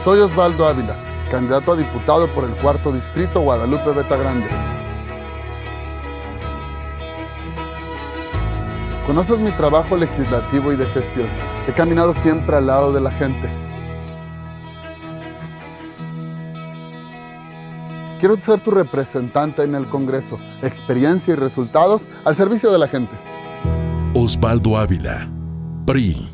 Soy Osvaldo Ávila, candidato a diputado por el 4º Distrito Guadalupe Beta Grande. Conoces mi trabajo legislativo y de gestión. He caminado siempre al lado de la gente. Quiero ser tu representante en el Congreso. Experiencia y resultados al servicio de la gente. Osvaldo Ávila, PRI.